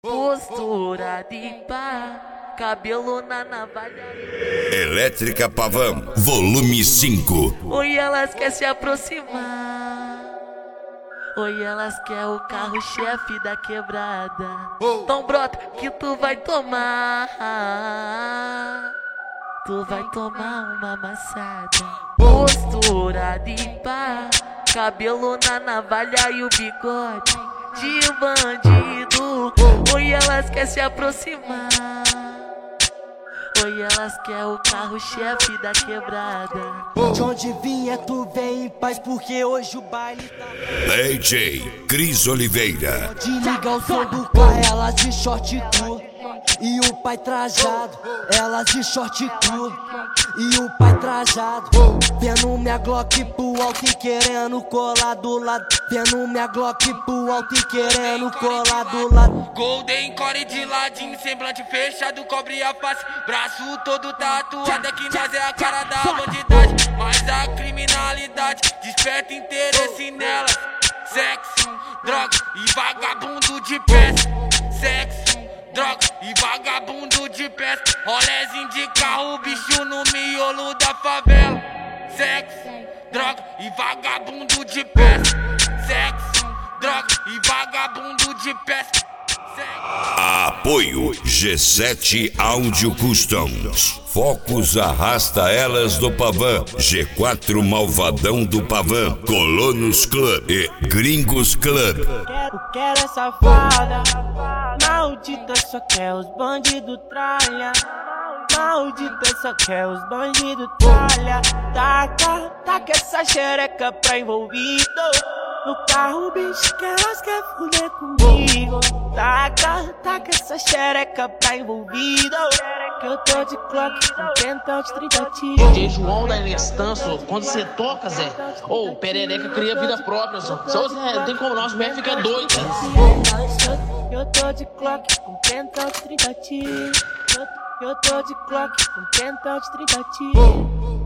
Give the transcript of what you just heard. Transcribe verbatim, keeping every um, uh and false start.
Postura de pá, cabelo na navalha. Elétrica Pavão, volume cinco. Oi, elas quer se aproximar. Oi, elas quer o carro-chefe da quebrada. Então brota que tu vai tomar. Tu vai tomar uma amassada. Postura de pá, cabelo na navalha e o bigode de bandido. Oi, elas quer se aproximar. Oi, elas quer o carro-chefe da quebrada. De onde vinha tu vem em paz, porque hoje o baile tá... D J Cris Oliveira. De ligar o som do carro, elas de short tu. E o pai trajado, elas de short tu. E o pai trajado, vendo minha Glock pro alto e querendo colar do lado. Vendo minha Glock pro alto e querendo colar do lado. Golden Core de ladinho, semblante fechado, cobre a face. Braço todo tatuado, é que nós é a cara da bandidagem. Mas a criminalidade desperta interesse nelas. Sexo, droga e vagabundo de peça. Sexo, droga e vagabundo de peça. Rolezinho de carro, bicho no miolo da favela. Sexo, droga e vagabundo de peça. Sexo, droga e vagabundo de peça. Apoio G sete Audio Customs. Focus arrasta elas do Pavão. G quatro Malvadão do Pavão. Colonos Club e Gringos Club. Quero, quero é safada. Maldita só quer os bandidos tralha. Maldita só quer os bandidos tralha. Taca, taca essa xereca pra envolvido. No carro, bicho, que elas quer fuder comigo. Taca, taca essa xereca pra envolvido. Que eu tô de clock com pentão de trinta tiros. D J João da Inestanço, quando você toca, Zé, ô, oh, perereca cria vida própria, Zé. Só Zé, não tem como não, as mulheres ficam doidas. Eu tô de clock com pentão de trinta tiros. Eu tô de clock com pentão de trinta tiros.